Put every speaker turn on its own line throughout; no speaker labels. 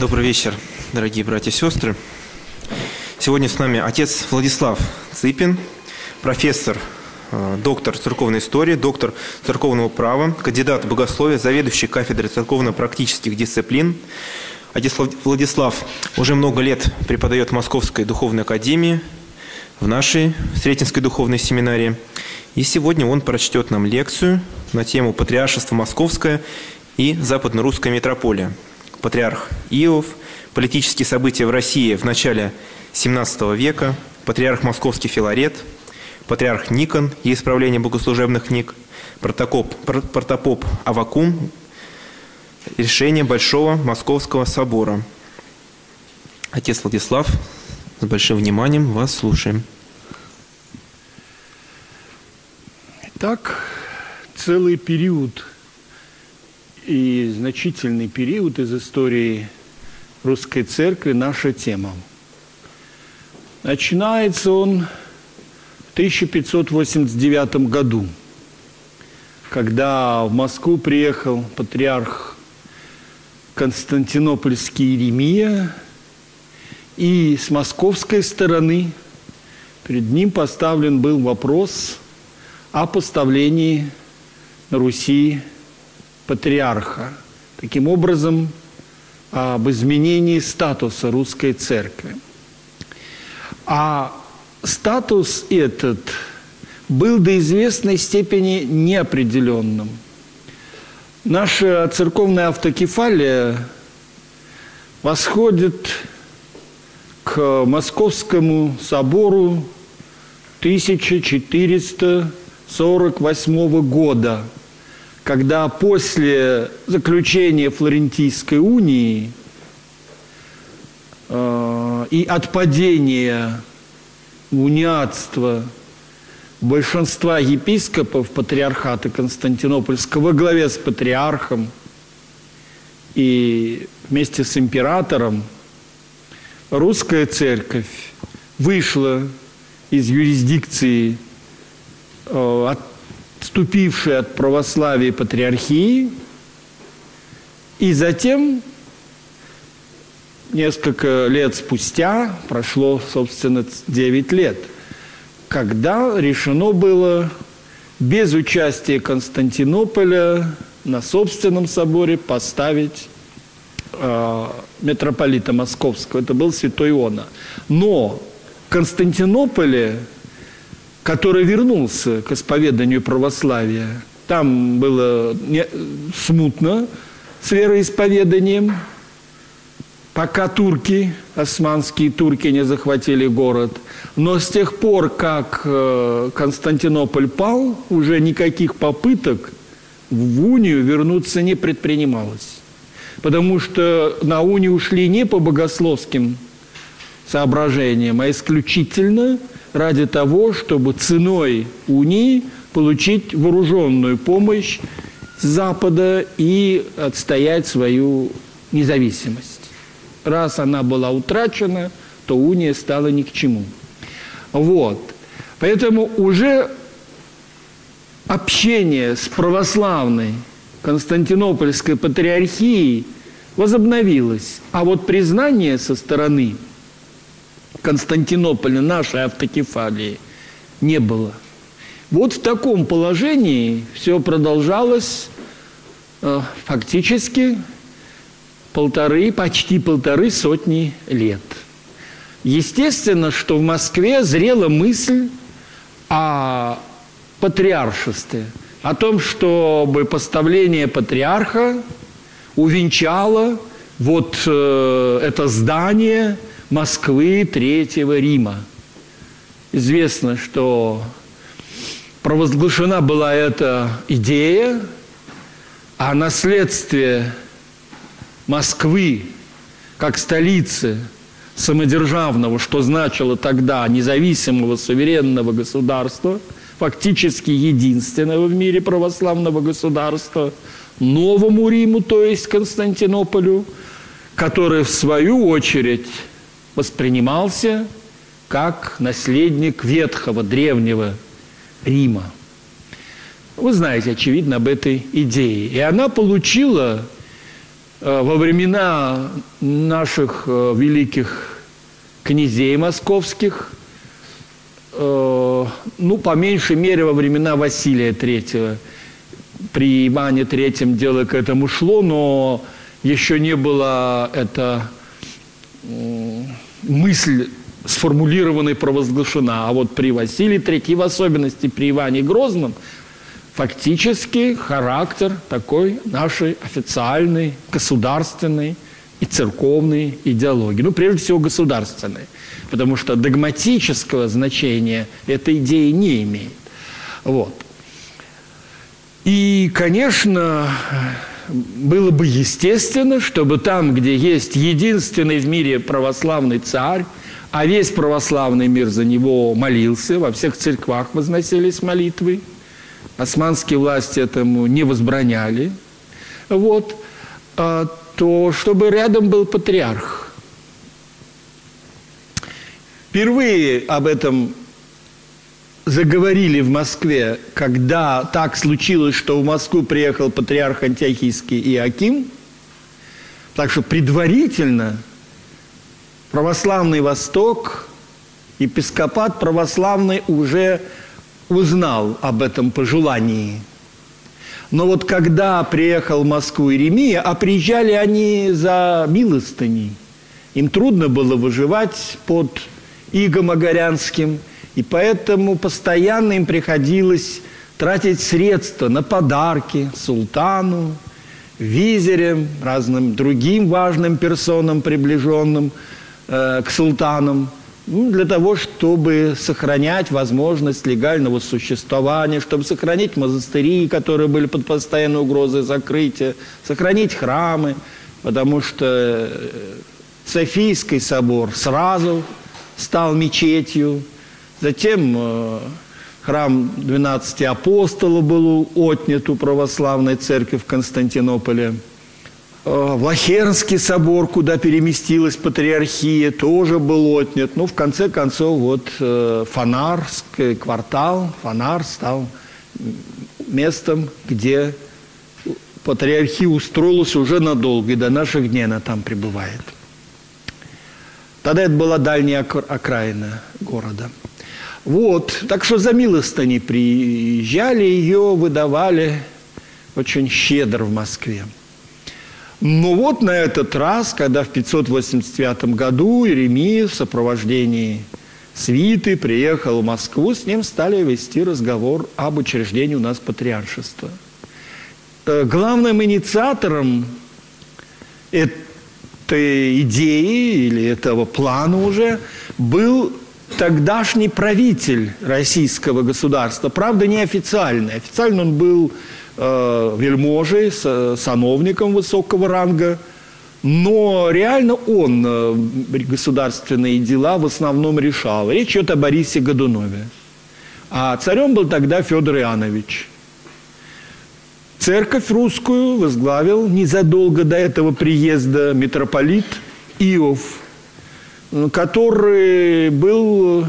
Добрый вечер, дорогие братья и сестры. Сегодня с нами отец Владислав Цыпин, профессор, доктор церковной истории, доктор церковного права, кандидат богословия, заведующий кафедрой церковно-практических дисциплин. Отец Владислав уже много лет преподает в Московской духовной академии, в нашей Сретенской духовной семинарии. И сегодня он прочтет нам лекцию на тему «Патриаршество Московское и Западно-Русская митрополия». Патриарх Иов, политические события в России в начале XVII века, патриарх Московский Филарет, патриарх Никон и исправление богослужебных книг, протопоп Аввакум, решение Большого Московского собора. Отец Владислав, с большим вниманием вас слушаем.
Итак, целый период и значительный период из истории Русской Церкви наша тема. Начинается он в 1589 году, когда в Москву приехал патриарх Константинопольский Иеремия, и с московской стороны перед ним поставлен был вопрос о поставлении на Руси патриарха. Таким образом, об изменении статуса Русской Церкви. А статус этот был до известной степени неопределенным. Наша церковная автокефалия восходит к Московскому собору 1448 года, когда после заключения Флорентийской унии и отпадения униатства большинства епископов патриархата Константинопольского во главе с патриархом и вместе с императором, Русская Церковь вышла из юрисдикции отступившей от православия патриархии, и затем, несколько лет спустя, прошло, собственно, 9 лет, когда решено было без участия Константинополя на собственном соборе поставить митрополита Московского. Это был святой Иона. Но в Константинополе, который вернулся к исповеданию православия, там было смутно с вероисповеданием, пока турки, османские турки, не захватили город. Но с тех пор, как Константинополь пал, уже никаких попыток в унию вернуться не предпринималось. Потому что на унию ушли не по богословским соображениям, а исключительно ради того, чтобы ценой унии получить вооруженную помощь с Запада и отстоять свою независимость. Раз она была утрачена, то уния стала ни к чему. Вот. Поэтому уже общение с православной Константинопольской патриархией возобновилось. А вот признание со стороны Константинополя нашей автокефалии не было. Вот в таком положении все продолжалось фактически почти полторы сотни лет. Естественно, что в Москве зрела мысль о патриаршестве, о том, чтобы поставление патриарха увенчало вот это здание Москвы Третьего Рима. Известно, что провозглашена была эта идея, а наследствие Москвы как столицы самодержавного, что значило тогда независимого суверенного государства, фактически единственного в мире православного государства, Новому Риму, то есть Константинополю, который в свою очередь воспринимался как наследник ветхого, древнего Рима. Вы знаете, очевидно, об этой идее. И она получила во времена наших великих князей московских, ну, по меньшей мере, во времена Василия III. При Иване III дело к этому шло, но еще не была эта мысль сформулированной, провозглашена. А вот при Василии III, в особенности при Иване Грозном, фактически характер такой нашей официальной, государственной и церковной идеологии. Ну, прежде всего, государственной. Потому что догматического значения эта идея не имеет. Вот. И, конечно, было бы естественно, чтобы там, где есть единственный в мире православный царь, а весь православный мир за него молился, во всех церквах возносились молитвы, османские власти этому не возбраняли, вот, то чтобы рядом был патриарх. Впервые об этом заговорили в Москве, когда так случилось, что в Москву приехал патриарх антиохийский Иоаким. Так что предварительно православный Восток, епископат православный уже узнал об этом пожелании. Но вот когда приехал в Москву Иеремия, а приезжали они за милостыней, им трудно было выживать под игом агарянским, и поэтому постоянно им приходилось тратить средства на подарки султану, визирям, разным другим важным персонам, приближенным к султанам, ну, для того, чтобы сохранять возможность легального существования, чтобы сохранить монастыри, которые были под постоянной угрозой закрытия, сохранить храмы, потому что Софийский собор сразу стал мечетью. Затем храм 12 апостолов был отнят у православной церкви в Константинополе. Влахернский собор, куда переместилась патриархия, тоже был отнят. Ну, в конце концов, вот Фонарский квартал, Фонар стал местом, где патриархия устроилась уже надолго, и до наших дней она там пребывает. Тогда это была дальняя окраина города. Вот, так что за милостыни приезжали, ее выдавали очень щедро в Москве. Но вот на этот раз, когда в 589 году Иеремия в сопровождении свиты приехал в Москву, с ним стали вести разговор об учреждении у нас патриаршества. Главным инициатором этой идеи или этого плана уже был тогдашний правитель российского государства. Правда, неофициальный. Официально он был вельможей, сановником высокого ранга, но реально он государственные дела в основном решал. Речь идет о Борисе Годунове. А царем был тогда Федор Иоаннович. Церковь русскую возглавил незадолго до этого приезда митрополит Иов, который был,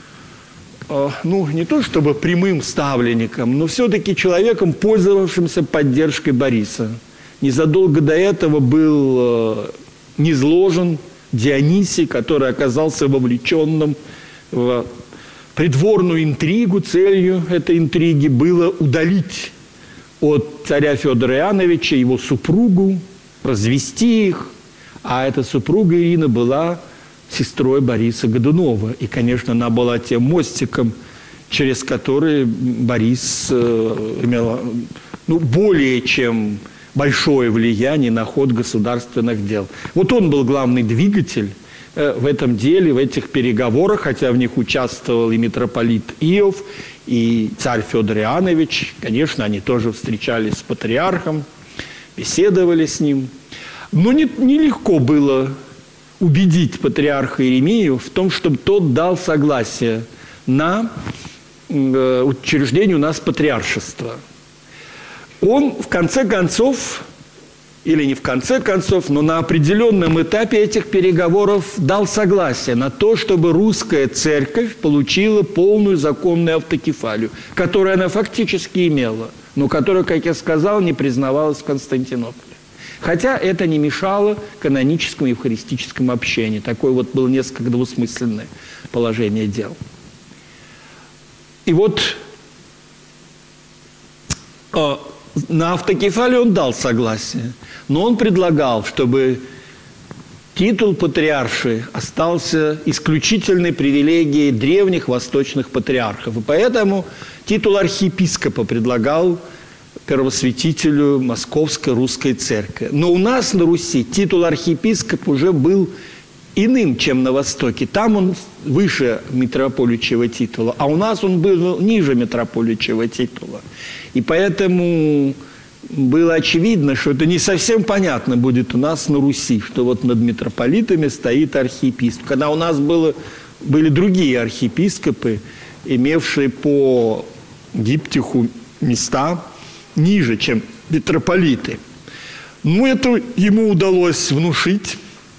ну, не то чтобы прямым ставленником, но все-таки человеком, пользовавшимся поддержкой Бориса. Незадолго до этого был низложен Дионисий, который оказался вовлеченным в придворную интригу. Целью этой интриги было удалить от царя Федора Иоанновича его супругу, развести их. А эта супруга Ирина была сестрой Бориса Годунова. И, конечно, она была тем мостиком, через который Борис имел более чем большое влияние на ход государственных дел. Вот он был главный двигатель в этом деле, в этих переговорах, хотя в них участвовал и митрополит Иов, и царь Федор Иоаннович. Конечно, они тоже встречались с патриархом, беседовали с ним. Но нелегко было убедить патриарха Иеремию в том, чтобы тот дал согласие на учреждение у нас патриаршества. Он в конце концов, или не в конце концов, но на определенном этапе этих переговоров дал согласие на то, чтобы русская церковь получила полную законную автокефалию, которую она фактически имела, но которая, как я сказал, не признавалась в Константинополе. Хотя это не мешало каноническому и евхаристическому общению. Такое вот было несколько двусмысленное положение дел. И вот на автокефалию он дал согласие, но он предлагал, чтобы титул патриарши остался исключительной привилегией древних восточных патриархов. И поэтому титул архиепископа предлагал первосвятителю Московской Русской Церкви. Но у нас на Руси титул архиепископа уже был иным, чем на Востоке. Там он выше митрополичьего титула, а у нас он был ниже митрополичьего титула. И поэтому было очевидно, что это не совсем понятно будет у нас на Руси, что вот над митрополитами стоит архиепископ. Когда у нас были другие архиепископы, имевшие по диптиху места ниже, чем митрополиты. Но это ему удалось внушить.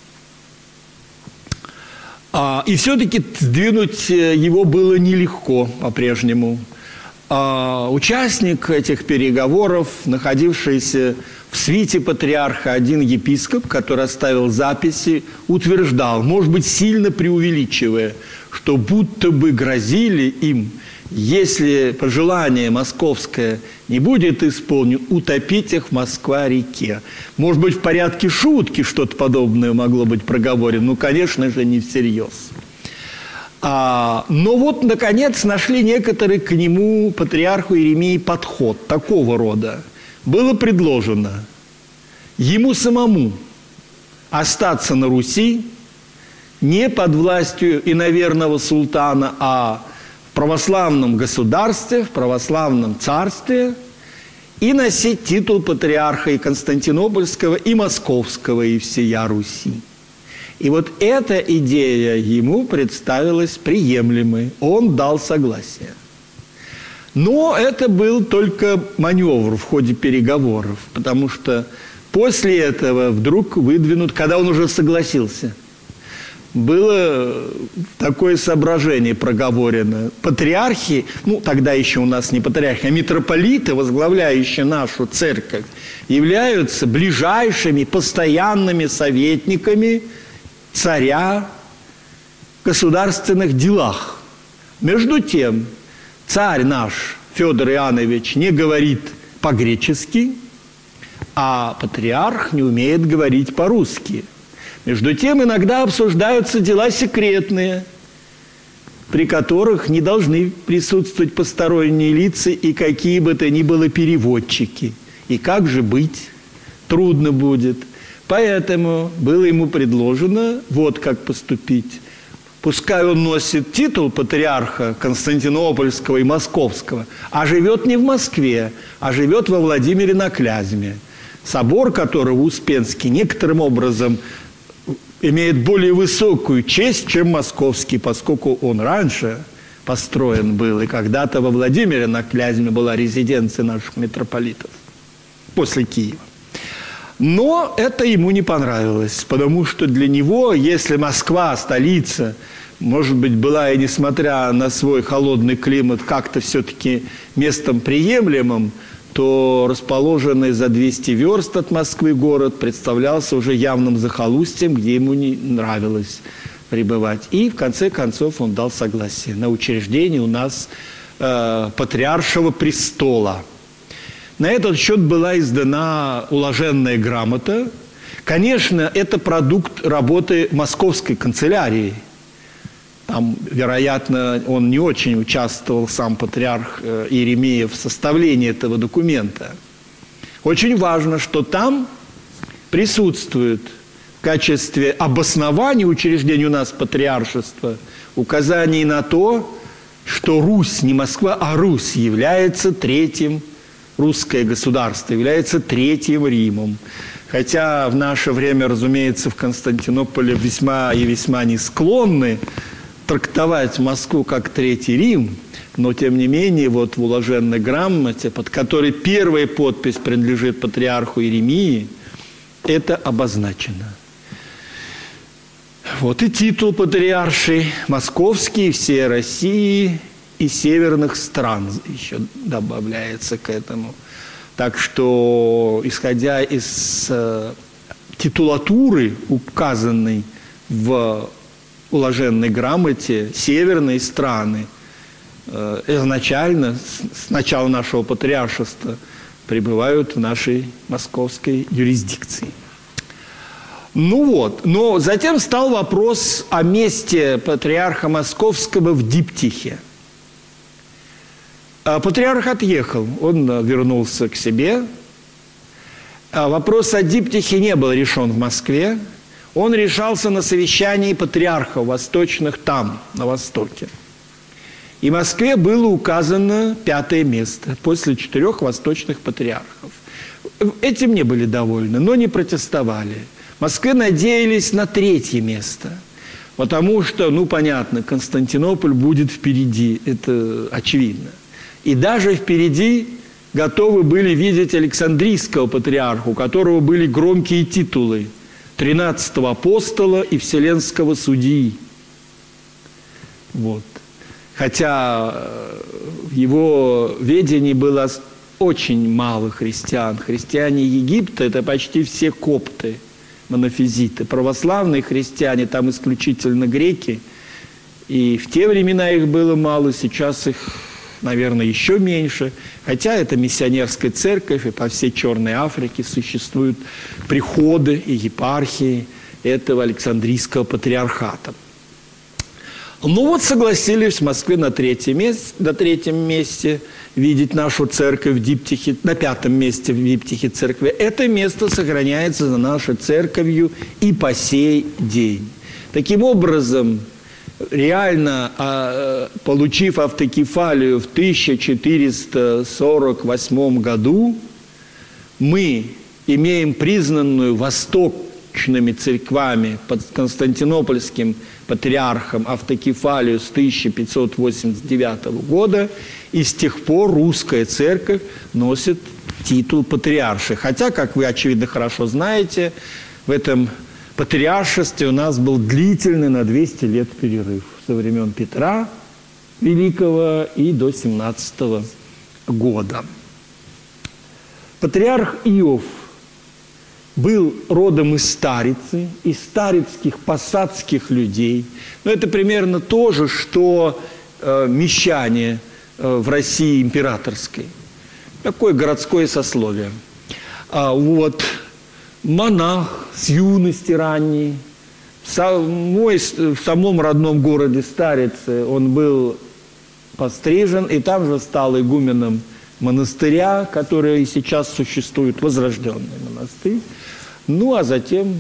И все-таки сдвинуть его было нелегко по-прежнему. Участник этих переговоров, находившийся в свите патриарха один епископ, который оставил записи, утверждал, может быть, сильно преувеличивая, что будто бы грозили им, если пожелание московское не будет исполнено, утопить их в Москва-реке. Может быть, в порядке шутки что-то подобное могло быть проговорено, но, конечно же, не всерьез. Но вот, наконец, нашли некоторые к нему, патриарху Иеремии, подход такого рода. Было предложено ему самому остаться на Руси не под властью иноверного султана, а в православном государстве, в православном царстве и носить титул патриарха и Константинопольского, и Московского, и всея Руси. И вот эта идея ему представилась приемлемой. Он дал согласие. Но это был только маневр в ходе переговоров, потому что после этого вдруг выдвинут, когда он уже согласился, было такое соображение проговорено. Патриархи, тогда еще у нас не патриархи, а митрополиты, возглавляющие нашу церковь, являются ближайшими постоянными советниками царя в государственных делах. Между тем, царь наш, Федор Иоаннович, не говорит по-гречески, а патриарх не умеет говорить по-русски. Между тем, иногда обсуждаются дела секретные, при которых не должны присутствовать посторонние лица и какие бы то ни было переводчики. И как же быть? Трудно будет. Поэтому было ему предложено вот как поступить. Пускай он носит титул патриарха Константинопольского и Московского, а живет не в Москве, а живет во Владимире на Клязьме. Собор которого Успенский некоторым образом имеет более высокую честь, чем Московский, поскольку он раньше построен был, и когда-то во Владимире на Клязьме была резиденция наших митрополитов после Киева. Но это ему не понравилось, потому что для него, если Москва, столица, может быть, была и несмотря на свой холодный климат как-то все-таки местом приемлемым, то расположенный за 200 верст от Москвы город представлялся уже явным захолустьем, где ему не нравилось пребывать. И в конце концов он дал согласие на учреждение у нас патриаршего престола. На этот счет была издана уложенная грамота. Конечно, это продукт работы московской канцелярии. Там, вероятно, он не очень участвовал, сам патриарх Иеремия, в составлении этого документа. Очень важно, что там присутствует в качестве обоснования учреждения у нас патриаршества указание на то, что Русь, не Москва, а Русь является третьим, русское государство является третьим Римом. Хотя в наше время, разумеется, в Константинополе весьма и весьма не склонны трактовать Москву как Третий Рим, но, тем не менее, вот в уложенной грамоте, под которой первая подпись принадлежит патриарху Иеремии, это обозначено. Вот и титул патриарши московский, всей России и северных стран еще добавляется к этому. Так что, исходя из титулатуры, указанной в уложенной грамоте, северные страны изначально, с начала нашего патриаршества, пребывают в нашей московской юрисдикции. Ну вот, но затем стал вопрос о месте патриарха Московского в диптихе. Патриарх отъехал, он вернулся к себе. Вопрос о диптихе не был решен в Москве. Он решался на совещании патриархов восточных там, на Востоке. И Москве было указано 5-е место после 4 восточных патриархов. Этим не были довольны, но не протестовали. В Москве надеялись на 3-е место, потому что, ну, понятно, Константинополь будет впереди, это очевидно. И даже впереди готовы были видеть Александрийского патриарха, у которого были громкие титулы 13-го апостола и Вселенского судьи. Вот. Хотя в его ведении было очень мало христиан. Христиане Египта – это почти все копты, монофизиты. Православные христиане, там исключительно греки. И в те времена их было мало, сейчас их, наверное, еще меньше. Хотя это миссионерская церковь, и по всей Черной Африке существуют приходы и епархии этого Александрийского патриархата. Ну вот согласились в Москве на 3-м месте видеть нашу церковь в диптихе, на 5-м месте в диптихе церкви. Это место сохраняется за нашей церковью и по сей день. Таким образом, реально получив автокефалию в 1448 году, мы имеем признанную восточными церквами под Константинопольским патриархом автокефалию с 1589 года, и с тех пор русская церковь носит титул патриарши. Хотя, как вы, очевидно, хорошо знаете, в этом патриаршестве у нас был длительный на 200 лет перерыв со времен Петра Великого и до 17 года. Патриарх Иов был родом из Старицы, из старицких посадских людей. Но это примерно то же, что мещане в России императорской. Такое городское сословие. Вот монах с юности ранней. В самом родном городе Старице он был пострижен, и там же стал игуменом монастыря, который и сейчас существует, возрожденный монастырь. Ну, а затем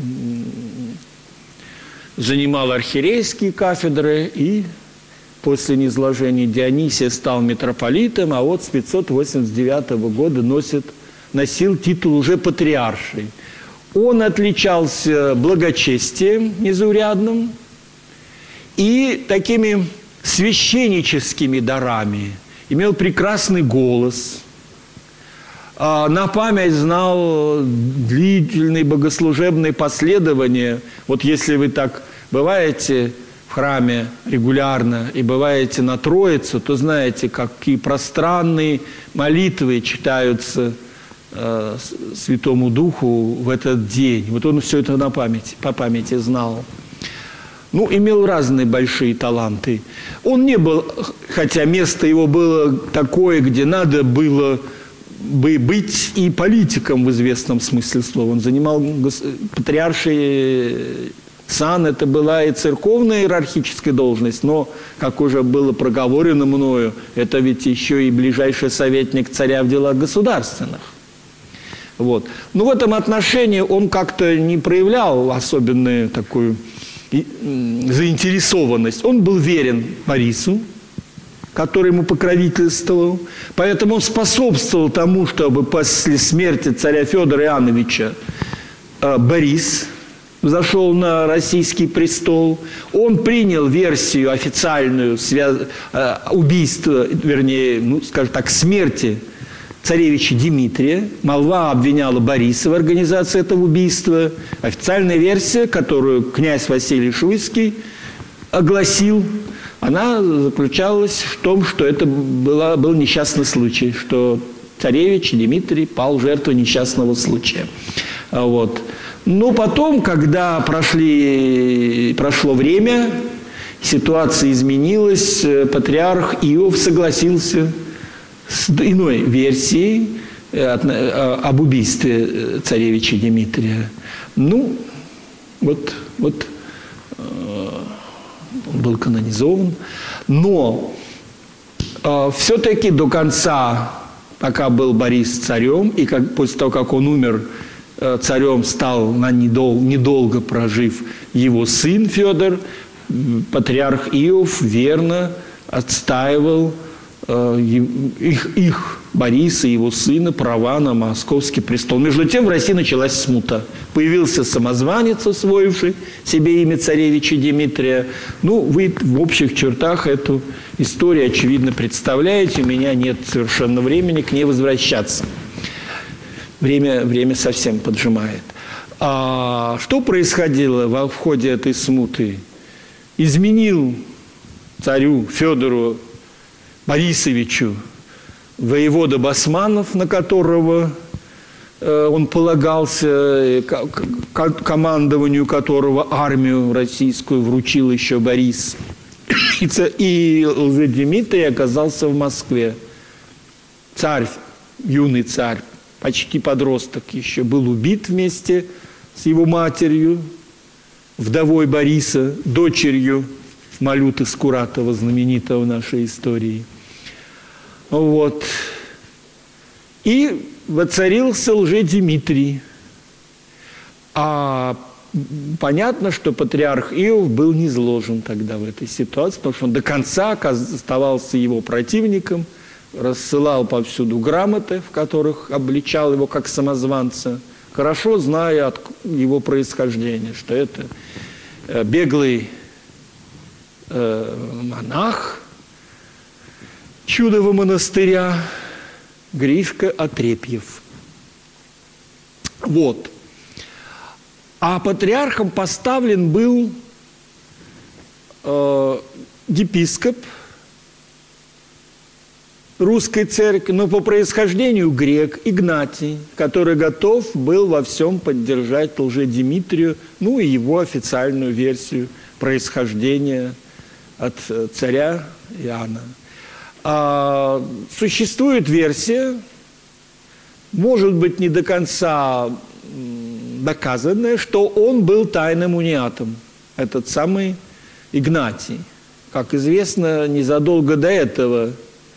занимал архиерейские кафедры и после низложения Дионисия стал митрополитом, а вот с 589 года носил титул уже патриарший. Он отличался благочестием незаурядным и такими священническими дарами. Имел прекрасный голос, на память знал длительные богослужебные последования. Вот если вы так бываете в храме регулярно и бываете на Троицу, то знаете, какие пространные молитвы читаются Святому Духу в этот день. Вот он все это по памяти знал. Ну, имел разные большие таланты. Он не был, хотя место его было такое, где надо было бы быть и политиком в известном смысле слова. Он занимал патриарший сан, это была и церковная иерархическая должность, но, как уже было проговорено мною, это ведь еще и ближайший советник царя в делах государственных. Вот. Но в этом отношении он как-то не проявлял особенную такую заинтересованность. Он был верен Борису, который ему покровительствовал. Поэтому он способствовал тому, чтобы после смерти царя Федора Иоанновича Борис взошел на российский престол. Он принял версию официальную убийства, вернее, ну, скажем так, смерти царевича Дмитрия. Молва обвиняла Бориса в организации этого убийства. Официальная версия, которую князь Василий Шуйский огласил, она заключалась в том, что это был несчастный случай, что царевич Дмитрий пал жертвой несчастного случая. Вот. Но потом, когда прошло время, ситуация изменилась, патриарх Иов согласился с иной версией об убийстве царевича Дмитрия. Ну, вот он был канонизован. Но все-таки до конца, пока был Борис царем, и после того, как он умер, царем стал, недолго прожив, его сын Федор, патриарх Иов верно отстаивал их Бориса и его сына права на московский престол. Между тем в России началась смута. Появился самозванец, усвоивший себе имя царевича Дмитрия. Ну, вы в общих чертах эту историю, очевидно, представляете. У меня нет совершенно времени к ней возвращаться. Время совсем поджимает. А что происходило в ходе этой смуты? Изменил царю Федору Борисовичу воевода Басманов, на которого он полагался, командованию которого армию российскую вручил еще Борис. И Лжедмитрий оказался в Москве. Царь, юный царь, почти подросток еще, был убит вместе с его матерью, вдовой Бориса, дочерью Малюты Скуратова, знаменитого в нашей истории. Вот. И воцарился Лжедмитрий. А понятно, что патриарх Иов был низложен тогда в этой ситуации, потому что он до конца оставался его противником, рассылал повсюду грамоты, в которых обличал его как самозванца, хорошо зная от его происхождения, что это беглый монах Чудового монастыря Гришка Отрепьев. Вот. А патриархом поставлен был епископ русской церкви, но по происхождению грек Игнатий, который готов был во всем поддержать Лжедмитрию, ну и его официальную версию происхождения от царя Иоанна. Существует версия, может быть, не до конца доказанная, что он был тайным униатом, этот самый Игнатий. Как известно, незадолго до этого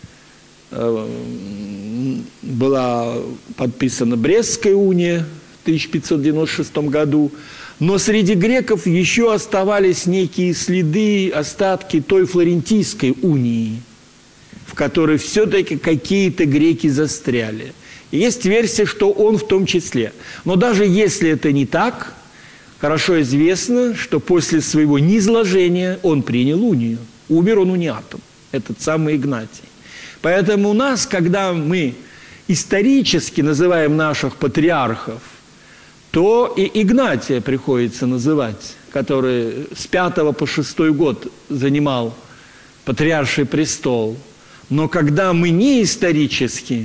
была подписана Брестская уния в 1596 году, но среди греков еще оставались некие следы, остатки той флорентийской унии, в которой все-таки какие-то греки застряли. И есть версия, что он в том числе. Но даже если это не так, хорошо известно, что после своего низложения он принял унию. Умер он униатом, этот самый Игнатий. Поэтому у нас, когда мы исторически называем наших патриархов, то и Игнатия приходится называть, который с 5 по 6 год занимал патриарший престол. Но когда мы не исторически,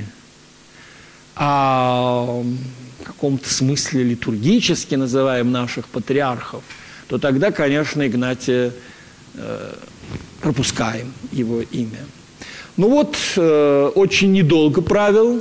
а в каком-то смысле литургически называем наших патриархов, то тогда, конечно, Игнатия пропускаем его имя. Ну вот, очень недолго правил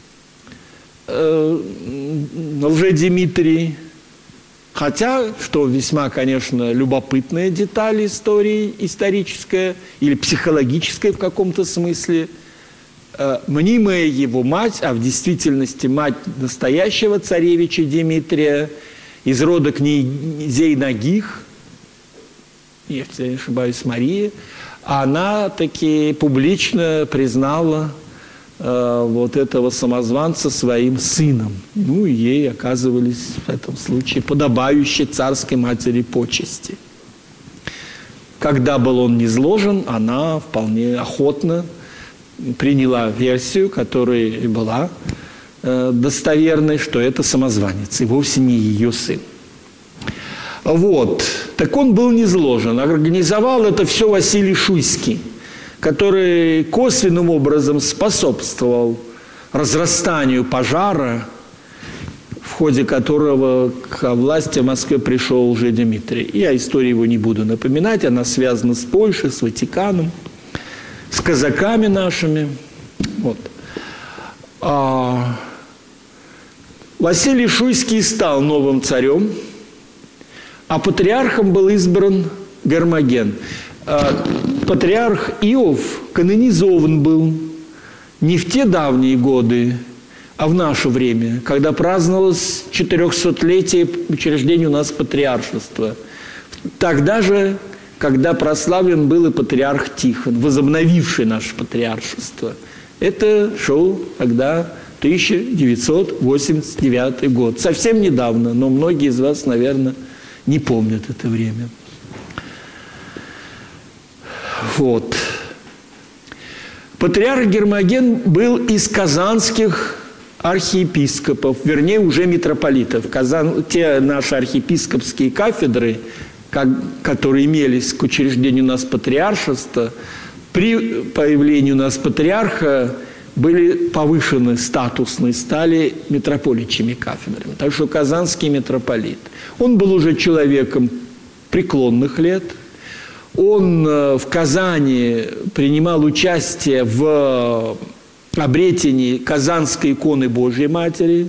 Лжедмитрий, хотя, что весьма, конечно, любопытная деталь истории, историческая или психологическая в каком-то смысле, мнимая его мать, а в действительности мать настоящего царевича Дмитрия, из рода князей Нагих, если я не ошибаюсь, Мария, она таки публично признала вот этого самозванца своим сыном. Ну, и ей оказывались в этом случае подобающие царской матери почести. Когда был он низложен, она вполне охотно приняла версию, которая была достоверной, что это самозванец, и вовсе не ее сын. Вот. Так он был низложен. Организовал это все Василий Шуйский, который косвенным образом способствовал разрастанию пожара, в ходе которого к власти в Москве пришел Лжедмитрий. Я историю его не буду напоминать, она связана с Польшей, с Ватиканом, с казаками нашими. Вот. Василий Шуйский стал новым царем, а патриархом был избран Гермоген. Патриарх Иов канонизован был не в те давние годы, а в наше время, когда праздновалось 400-летие учреждения у нас патриаршества. Тогда же, когда прославлен был и патриарх Тихон, возобновивший наше патриаршество. Это шел тогда 1989 год. Совсем недавно, но многие из вас, наверное, не помнят это время. Вот. Патриарх Гермоген был из казанских архиепископов, вернее, уже митрополитов. Те наши архиепископские кафедры, которые имелись к учреждению у нас патриаршества, при появлении у нас патриарха были повышены статусные, стали митрополичьими кафедрами. Так что казанский митрополит. Он был уже человеком преклонных лет. Он в Казани принимал участие в обретении Казанской иконы Божьей Матери,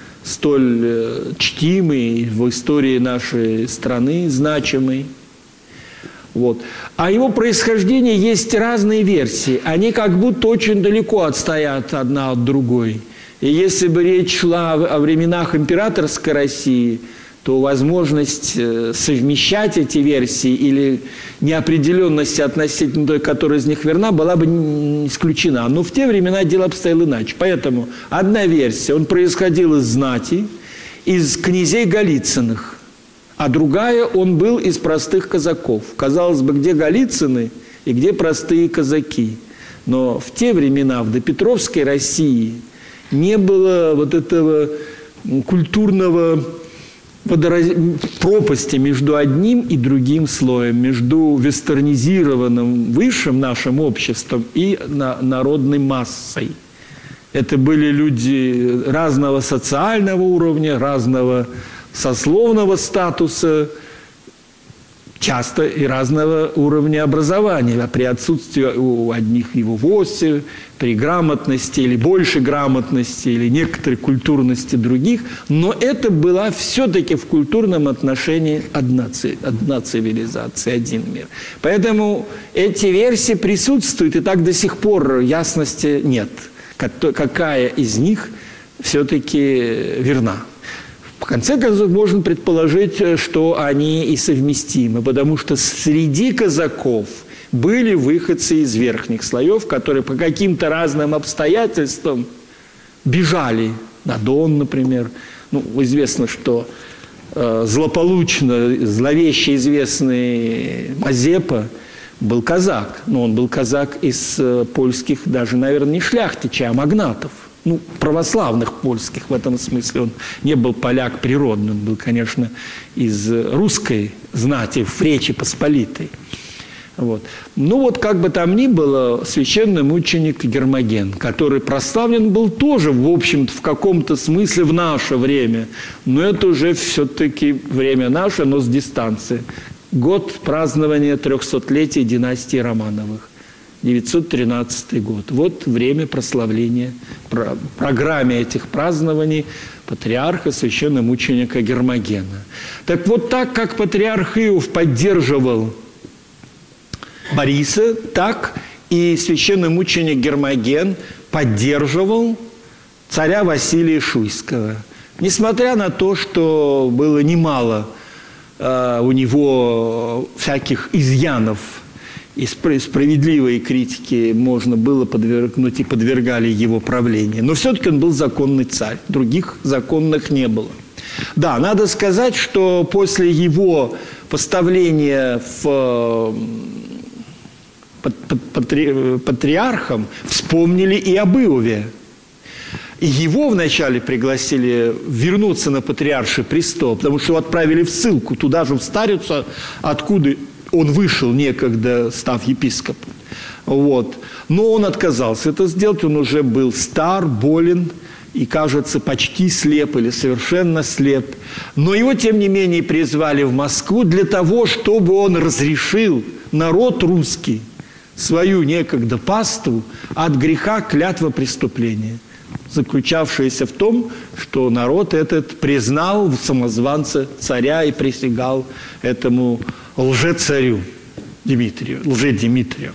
столь чтимой в истории нашей страны, значимой. Вот. О его происхождении есть разные версии. Они как будто очень далеко отстоят одна от другой. И если бы речь шла о временах императорской России, то возможность совмещать эти версии или неопределенность относительно той, которая из них верна, была бы исключена. Но в те времена дело обстояло иначе. Поэтому одна версия, он происходил из знати, из князей Голицыных. А другая, он был из простых казаков. Казалось бы, где Голицыны и где простые казаки. Но в те времена, в допетровской России, не было вот этого культурного пропасти между одним и другим слоем, между вестернизированным высшим нашим обществом и народной массой. Это были люди разного социального уровня, разного сословного статуса, часто и разного уровня образования. А при отсутствии у одних его вовсе, при грамотности или большей грамотности, или некоторой культурности других. Но это была все-таки в культурном отношении одна цивилизация, один мир. Поэтому эти версии присутствуют, и так до сих пор ясности нет, какая из них все-таки верна. В конце концов, можно предположить, что они и совместимы, потому что среди казаков были выходцы из верхних слоев, которые по каким-то разным обстоятельствам бежали на Дон, например. Ну, известно, что злополучно, известный Мазепа был казак, но он был казак из польских, даже, наверное, не шляхтичей, а магнатов. Ну, православных польских в этом смысле. Он не был поляк природный, он был, конечно, из русской знати, в Речи Посполитой. Вот. Ну вот, как бы там ни было, священный мученик Гермоген, который прославлен был тоже, в общем-то, в каком-то смысле в наше время. Но это уже все-таки время наше, но с дистанции. Год празднования 300-летия династии Романовых. 913 год. Вот время прославления, программе этих празднований патриарха, священномученика Гермогена. Так вот, так как патриарх Иов поддерживал Бориса, так и священномученик Гермоген поддерживал царя Василия Шуйского. Несмотря на то, что было немало у него всяких изъянов, и справедливой критике можно было подвергнуть и подвергали его правлению. Но все-таки он был законный царь. Других законных не было. Да, надо сказать, что после его поставления патриархом вспомнили и об Иове. И его вначале пригласили вернуться на патриарший престол, потому что его отправили в ссылку, туда же в Старицу, откуда он вышел некогда, став епископом. Вот. Но он отказался это сделать, он уже был стар, болен и, кажется, почти слеп или совершенно слеп. Но его, тем не менее, призвали в Москву для того, чтобы он разрешил народ русский, свою некогда паству, от греха клятвопреступления, заключавшееся в том, что народ этот признал в самозванце царя и присягал этому лжецарю Дмитрию, лже-Дмитрию.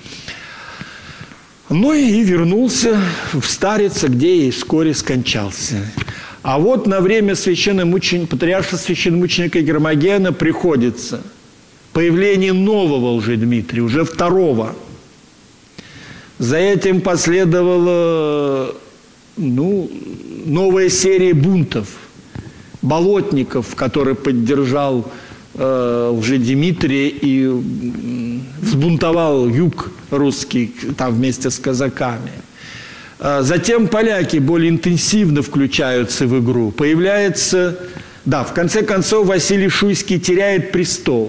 Ну и вернулся в Старице, где и вскоре скончался. А вот на время патриарха священномученика Гермогена приходится появление нового лжедмитрия, уже второго. За этим последовала новая серия бунтов, болотников, который поддержал лжедмитрия и взбунтовал юг русский там вместе с казаками. Затем поляки более интенсивно включаются в игру. Появляется, в конце концов, Василий Шуйский теряет престол.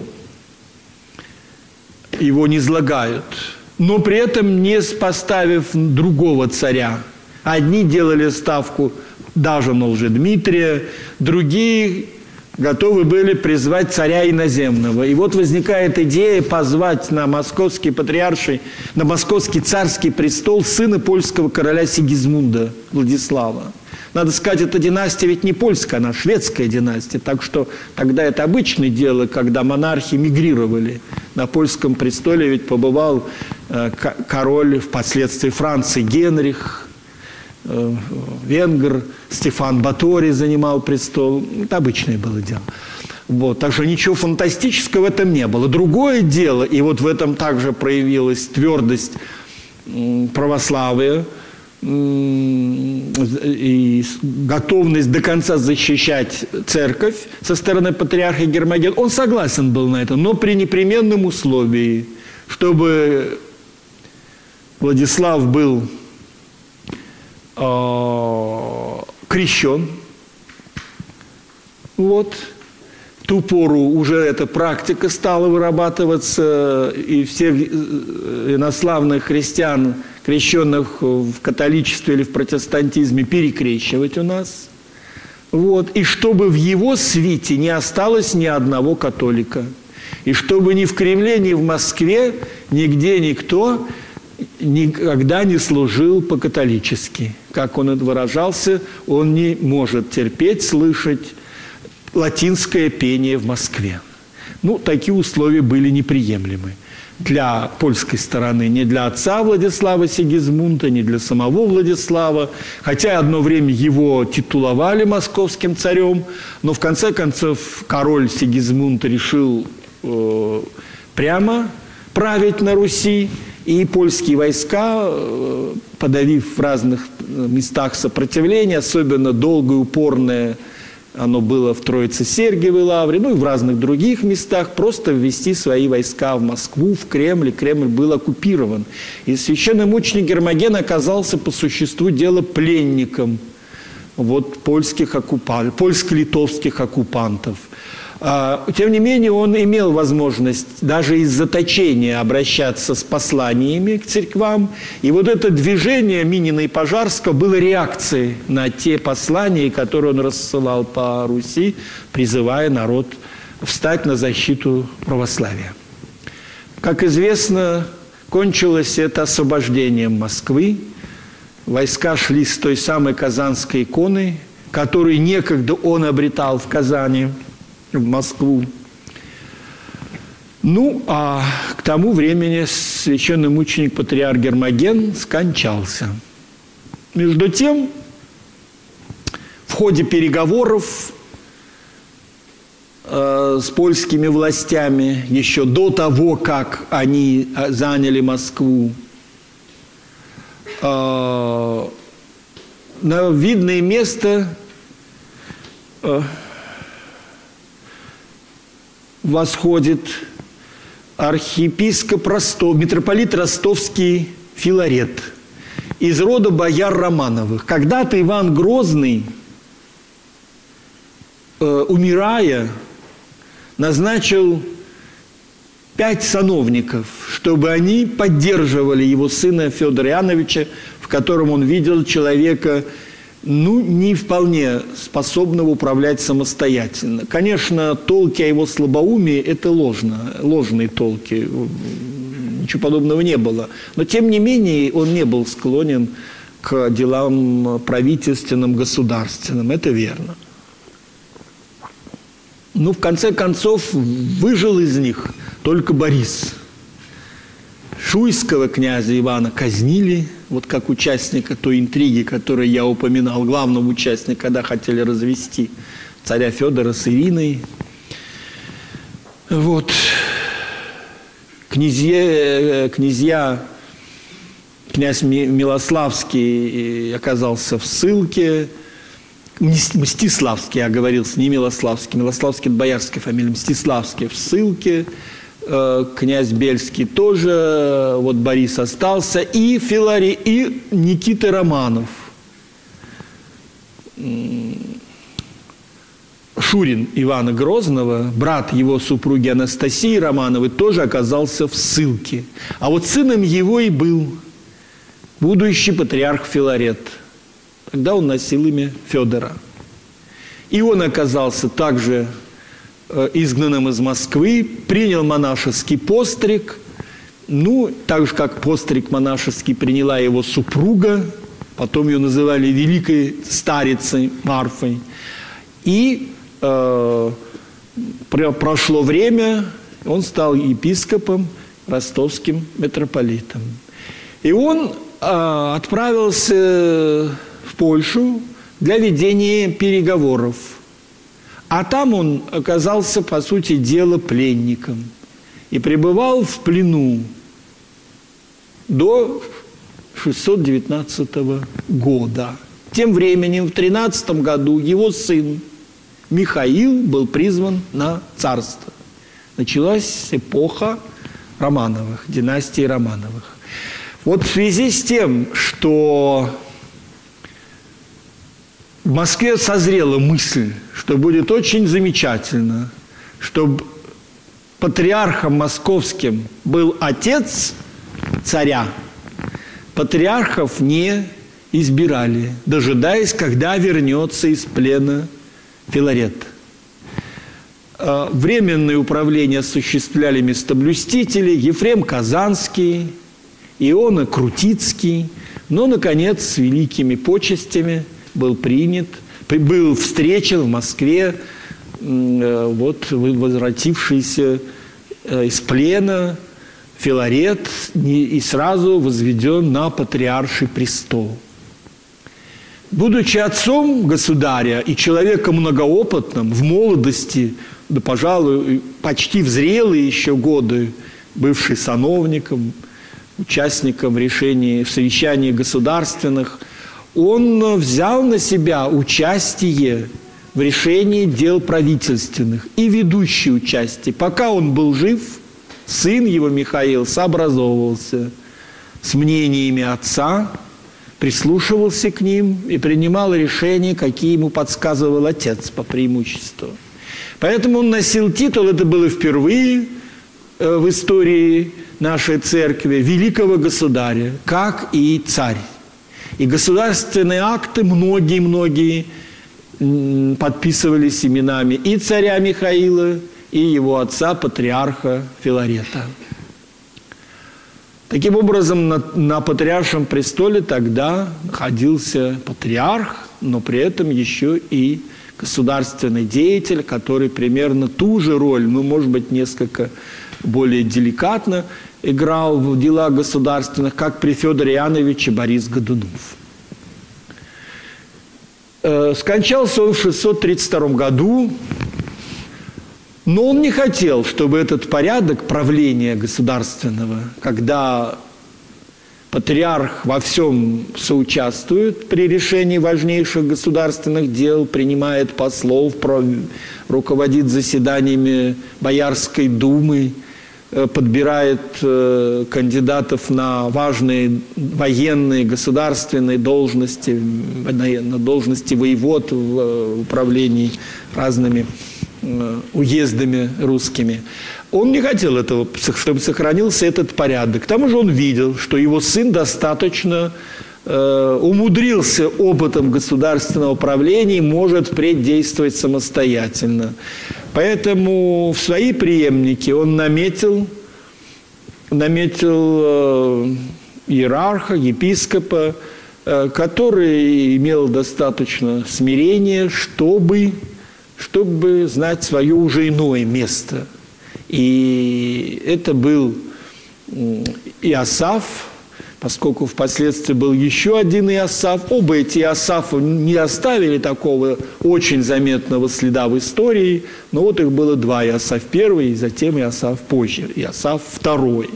Его низлагают. Но при этом не поставив другого царя. Одни делали ставку даже на лжедмитрия, другие готовы были призвать царя иноземного. И вот возникает идея позвать на московский царский престол сына польского короля Сигизмунда Владислава. Надо сказать, эта династия ведь не польская, она шведская династия. Так что тогда это обычное дело, когда монархи мигрировали. На польском престоле ведь побывал король впоследствии Франции Генрих, венгр, Стефан Баторий занимал престол. Это обычное было дело. Вот. Так что ничего фантастического в этом не было. Другое дело, и вот в этом также проявилась твердость православия и готовность до конца защищать церковь со стороны патриарха Гермогена. Он согласен был на это, но при непременном условии, чтобы Владислав был крещен. Вот. В ту пору уже эта практика стала вырабатываться, и всех инославных христиан, крещенных в католичестве или в протестантизме, перекрещивать у нас. Вот. И чтобы в его свите не осталось ни одного католика. И чтобы ни в Кремле, ни в Москве, нигде никто никогда не служил по-католически. Как он это выражался, он не может терпеть, слышать латинское пение в Москве. Такие условия были неприемлемы для польской стороны, не для отца Владислава Сигизмунда, не для самого Владислава. Хотя одно время его титуловали московским царем, но в конце концов король Сигизмунд решил прямо править на Руси. И польские войска, подавив в разных местах сопротивление, особенно долгое, упорное, оно было в Троице-Сергиевой лавре, и в разных других местах, просто ввести свои войска в Москву, в Кремль, и Кремль был оккупирован. И священномученик Гермоген оказался по существу дела пленником польско-литовских оккупантов. Тем не менее, он имел возможность даже из заточения обращаться с посланиями к церквам. И вот это движение Минина и Пожарского было реакцией на те послания, которые он рассылал по Руси, призывая народ встать на защиту православия. Как известно, кончилось это освобождением Москвы. Войска шли с той самой Казанской иконы, которую некогда он обретал в Казани, в Москву. А к тому времени священномученик патриарх Гермоген скончался. Между тем, в ходе переговоров с польскими властями, еще до того, как они заняли Москву, на видное место восходит архиепископ митрополит Ростовский Филарет из рода бояр Романовых. Когда-то Иван Грозный, умирая, назначил 5 сановников, чтобы они поддерживали его сына Федора Иоанновича, в котором он видел человека, не вполне способного управлять самостоятельно. Конечно, толки о его слабоумии – это ложные толки, ничего подобного не было. Но, тем не менее, он не был склонен к делам правительственным, государственным, это верно. В конце концов, выжил из них только Борис. Шуйского князя Ивана казнили, как участника той интриги, которую я упоминал, главного участника, когда хотели развести царя Федора с Ириной. Князь Милославский оказался в ссылке. Мстиславский, я оговорился, не Милославский. Милославский – это боярская фамилия. Мстиславский в ссылке. Князь Бельский тоже. Борис остался. И Никита Романов. Шурин Ивана Грозного, брат его супруги Анастасии Романовой, тоже оказался в ссылке. А сыном его и был будущий патриарх Филарет. Тогда он носил имя Федора. И он оказался также изгнанным из Москвы, принял монашеский постриг, так же, как постриг монашеский приняла его супруга, потом ее называли великой старицей Марфой. И прошло время, он стал епископом, ростовским митрополитом. И он отправился в Польшу для ведения переговоров. А там он оказался, по сути дела, пленником. И пребывал в плену до 619 года. Тем временем, в 13 году, его сын Михаил был призван на царство. Началась эпоха Романовых, династии Романовых. В связи с тем, что в Москве созрела мысль, что будет очень замечательно, чтобы патриархом московским был отец царя, патриархов не избирали, дожидаясь, когда вернется из плена Филарет. Временное управление осуществляли местоблюстители Ефрем Казанский, Иона Крутицкий, но, наконец, с великими почестями был встречен в Москве возвратившийся из плена Филарет и сразу возведен на патриарший престол. Будучи отцом государя и человеком многоопытным, в молодости, да, пожалуй, почти в зрелые еще годы, бывший сановником, участником в совещаний государственных, он взял на себя участие в решении дел правительственных и ведущее участие. Пока он был жив, сын его Михаил сообразовывался с мнениями отца, прислушивался к ним и принимал решения, какие ему подсказывал отец по преимуществу. Поэтому он носил титул, это было впервые в истории нашей церкви, великого государя, как и царь. И государственные акты многие подписывались именами и царя Михаила, и его отца, патриарха Филарета. Таким образом, на патриаршем престоле тогда находился патриарх, но при этом еще и государственный деятель, который примерно ту же роль, может быть, несколько более деликатно играл в делах государственных, как при Федоре Иоанновиче Борис Годунов. Скончался он в 632 году, но он не хотел, чтобы этот порядок правления государственного, когда патриарх во всем соучаствует при решении важнейших государственных дел, принимает послов, руководит заседаниями Боярской думы, подбирает кандидатов на важные военные, государственные должности, на должности воевод в управлении разными уездами русскими. Он не хотел этого, чтобы сохранился этот порядок. К тому же он видел, что его сын достаточно умудрился опытом государственного управления и может впредь действовать самостоятельно. Поэтому в свои преемники он наметил иерарха, епископа, который имел достаточно смирения, чтобы знать свое уже иное место. И это был Иосаф, поскольку впоследствии был еще один Иосаф. Оба эти Иосафа не оставили такого очень заметного следа в истории, но вот их было два: Иосаф I и затем Иосаф позже, Иосаф II.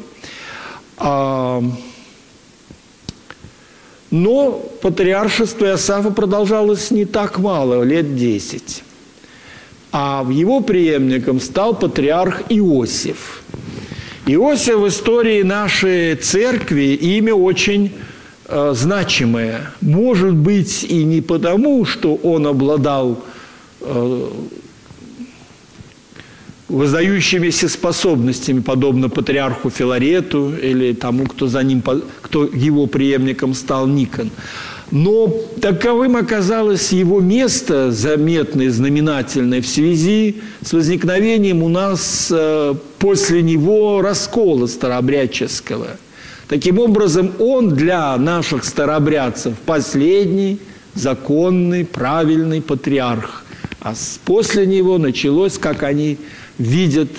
Но патриаршество Иосафа продолжалось не так мало, лет 10. А его преемником стал патриарх Иосиф. Иосиф в истории нашей церкви имя очень значимое. Может быть, и не потому, что он обладал выдающимися способностями, подобно патриарху Филарету или тому, кто его преемником стал Никон. Но таковым оказалось его место, заметное, знаменательное, в связи с возникновением у нас после него раскола старообрядческого. Таким образом, он для наших старообрядцев последний, законный, правильный патриарх. А после него началось, как они видят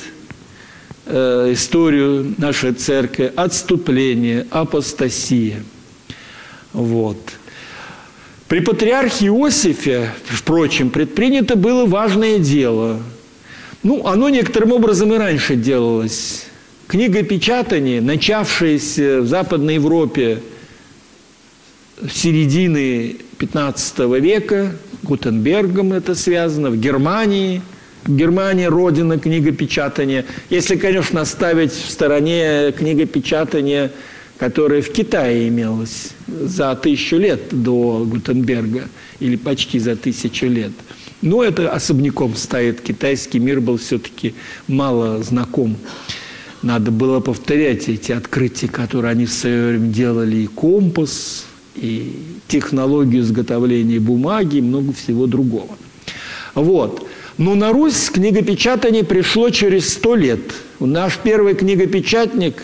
историю нашей церкви, отступление, апостасия. Вот. При патриархе Иосифе, впрочем, предпринято было важное дело. Оно некоторым образом и раньше делалось. Книгопечатание, начавшееся в Западной Европе в середине XV века, Гутенбергом это связано, в Германии. Германия – родина книгопечатания. Если, конечно, оставить в стороне книгопечатание, которое в Китае имелось за 1000 лет до Гутенберга, или почти за 1000 лет. Но это особняком стоит. Китайский мир был все-таки мало знаком. Надо было повторять эти открытия, которые они в свое время делали, и компас, и технологию изготовления бумаги, и много всего другого. Вот. Но на Русь книгопечатание пришло через 100 лет. Наш первый книгопечатник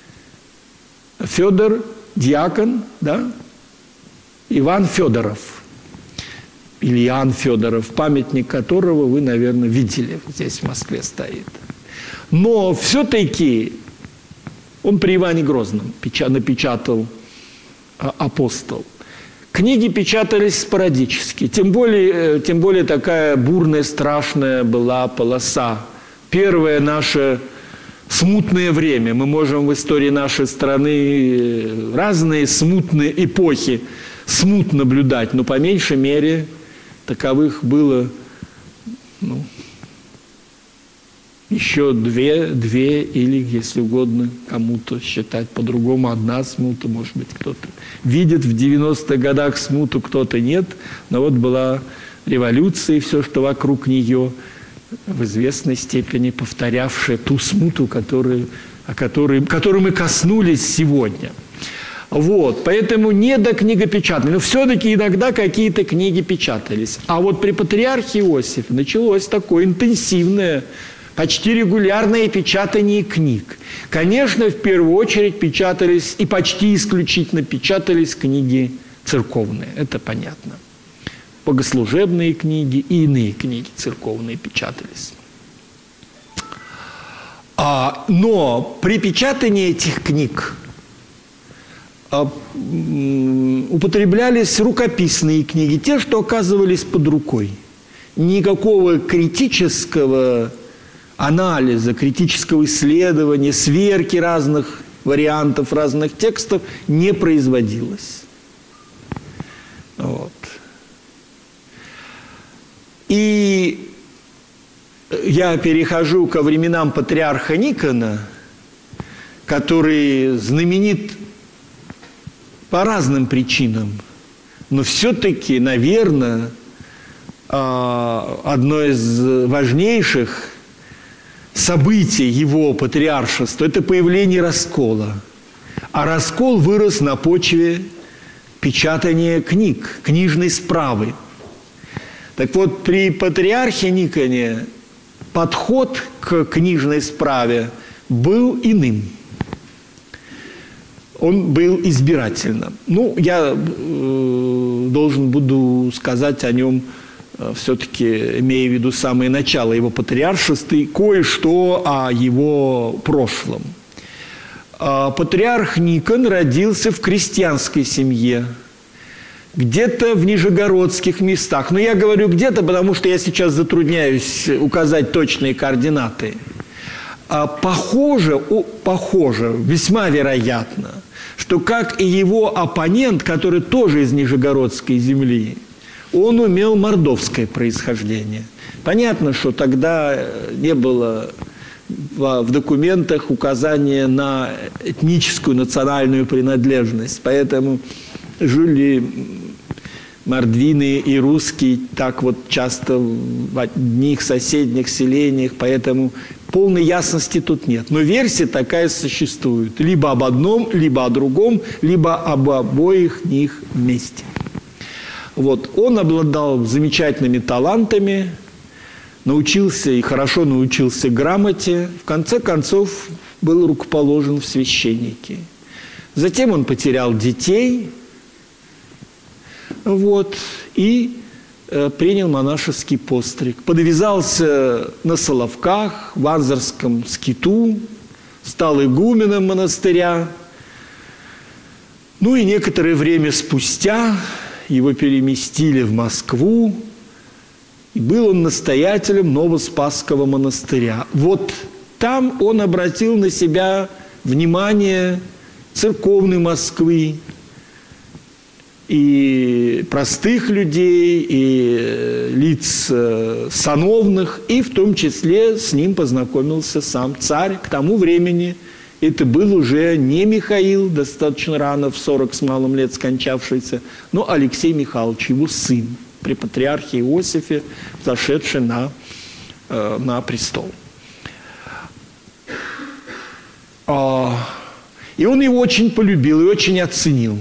Федор Дьякон, да? Иван Федоров, или Иоанн Федоров, памятник которого вы, наверное, видели, здесь в Москве стоит. Но все-таки он при Иване Грозном напечатал «Апостол». Книги печатались спорадически, тем более такая бурная, страшная была полоса. Первое наше смутное время. Мы можем в истории нашей страны разные смутные эпохи смут наблюдать, но по меньшей мере таковых было еще две или, если угодно, кому-то считать по-другому, одна смута, может быть, кто-то видит в 90-х годах смуту, кто-то нет, но вот была революция и все, что вокруг нее, в известной степени повторявшая ту смуту, которой мы коснулись сегодня. Вот, поэтому не до книгопечатания, но все-таки иногда какие-то книги печатались. А вот при патриархе Иосифе началось такое интенсивное, почти регулярное печатание книг. Конечно, в первую очередь печатались, и почти исключительно печатались книги церковные, это понятно. Богослужебные книги и иные книги церковные печатались. Но при печатании этих книг употреблялись рукописные книги, те, что оказывались под рукой. Никакого критического анализа, критического исследования, сверки разных вариантов, разных текстов не производилось. Вот. И я перехожу ко временам патриарха Никона, который знаменит по разным причинам, но все-таки, наверное, одно из важнейших событие его патриаршества – это появление раскола. А раскол вырос на почве печатания книг, книжной справы. Так вот, при патриархе Никоне подход к книжной справе был иным. Он был избирательным. Ну, я должен буду сказать о нем, все-таки имея в виду самое начало его патриаршества, и кое-что о его прошлом. Патриарх Никон родился в крестьянской семье, где-то в нижегородских местах. Но я говорю где-то, потому что я сейчас затрудняюсь указать точные координаты. Похоже, весьма вероятно, что, как и его оппонент, который тоже из нижегородской земли, он имел мордовское происхождение. Понятно, что тогда не было в документах указания на этническую, национальную принадлежность. Поэтому жили мордвины и русские так вот часто в одних соседних селениях, поэтому полной ясности тут нет. Но версия такая существует. Либо об одном, либо о другом, либо об обоих них вместе. Вот. Он обладал замечательными талантами, научился и хорошо научился грамоте. В конце концов, был рукоположен в священники. Затем он потерял детей, вот, и принял монашеский постриг. Подвязался на Соловках, в Анзорском скиту, стал игуменом монастыря. Ну и некоторое время спустя его переместили в Москву, и был он настоятелем Новоспасского монастыря. Вот там он обратил на себя внимание церковной Москвы, и простых людей, и лиц сановных, и в том числе с ним познакомился сам царь. К тому времени это был уже не Михаил, достаточно рано, в 40 с малым лет скончавшийся, но Алексей Михайлович, его сын, при патриархе Иосифе, зашедший на престол. И он его очень полюбил и очень оценил.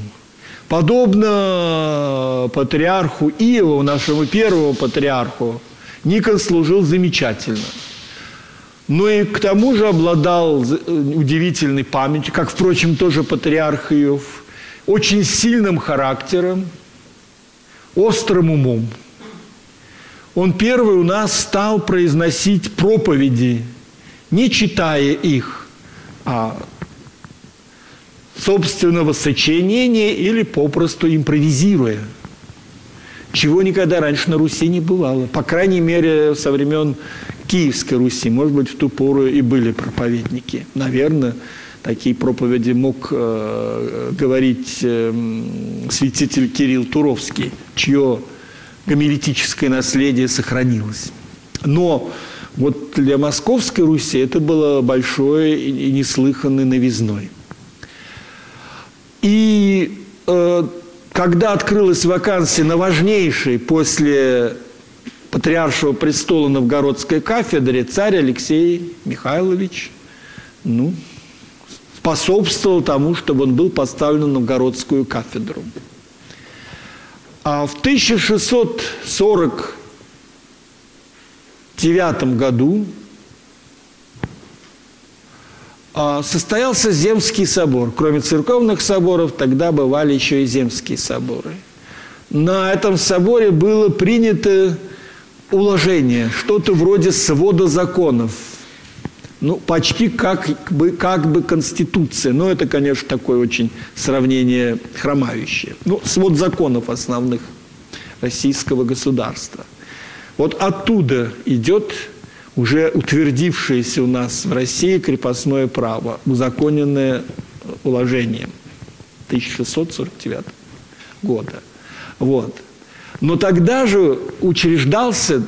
Подобно патриарху Иову, нашему первому патриарху, Никон служил замечательно. Но и к тому же обладал удивительной памятью, как, впрочем, тоже патриарх Иов, очень сильным характером, острым умом. Он первый у нас стал произносить проповеди, не читая их, а собственного сочинения или попросту импровизируя, чего никогда раньше на Руси не бывало. По крайней мере, со времен Киевской Руси, может быть, в ту пору и были проповедники. Наверное, такие проповеди мог говорить святитель Кирилл Туровский, чье гомилетическое наследие сохранилось. Но вот для Московской Руси это было большой и неслыханной новизной. И когда открылась вакансия на важнейшей после патриаршего престола Новгородской кафедре, царь Алексей Михайлович способствовал тому, чтобы он был поставлен на Новгородскую кафедру. А в 1649 году состоялся Земский собор. Кроме церковных соборов, тогда бывали еще и земские соборы. На этом соборе было принято уложение, что-то вроде свода законов. Почти как бы конституция. Но это, конечно, такое очень сравнение хромающее. Свод законов основных российского государства. Вот оттуда идет уже утвердившееся у нас в России крепостное право, узаконенное уложением 1649 года. Вот. Но тогда же учреждался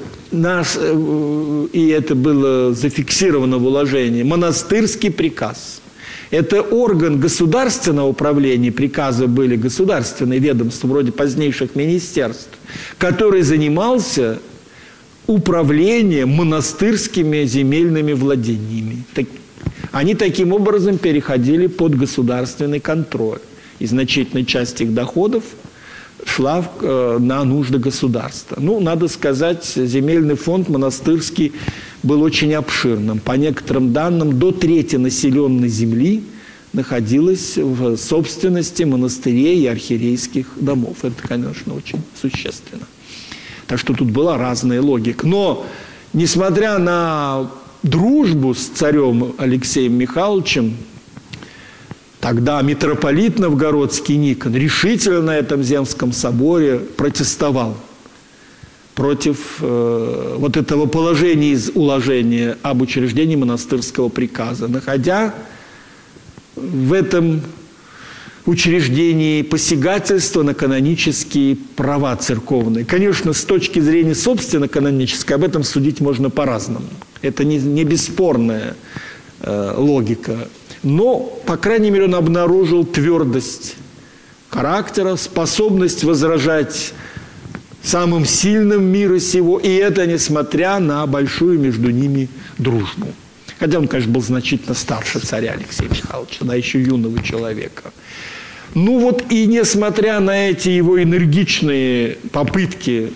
и это было зафиксировано в уложении, монастырский приказ. Это орган государственного управления, приказы были государственные ведомства, вроде позднейших министерств, который занимался управление монастырскими земельными владениями. Они таким образом переходили под государственный контроль. И значительная часть их доходов шла на нужды государства. Ну, надо сказать, земельный фонд монастырский был очень обширным. По некоторым данным, до трети населенной земли находилась в собственности монастырей и архиерейских домов. Это, конечно, очень существенно. Так что тут была разная логика. Но, несмотря на дружбу с царем Алексеем Михайловичем, тогда митрополит новгородский Никон решительно на этом Земском соборе протестовал против вот этого положения из уложения об учреждении монастырского приказа, находя в этом учреждении посягательства на канонические права церковные. Конечно, с точки зрения собственно канонической, об этом судить можно по-разному. Это не бесспорная логика. Но, по крайней мере, он обнаружил твердость характера, способность возражать самым сильным мира сего, и это несмотря на большую между ними дружбу. Хотя он, конечно, был значительно старше царя Алексея Михайловича, да, еще юного человека. Ну вот и несмотря на эти его энергичные попытки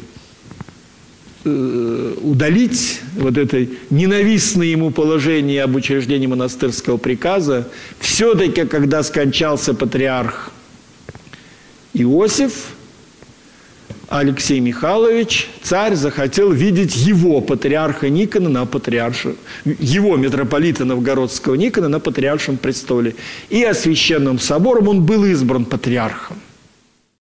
удалить вот это ненавистное ему положение об учреждении монастырского приказа, все-таки, когда скончался патриарх Иосиф, Алексей Михайлович, царь, захотел видеть его патриарха Никона его митрополита новгородского Никона на патриаршем престоле. И освященным собором он был избран патриархом.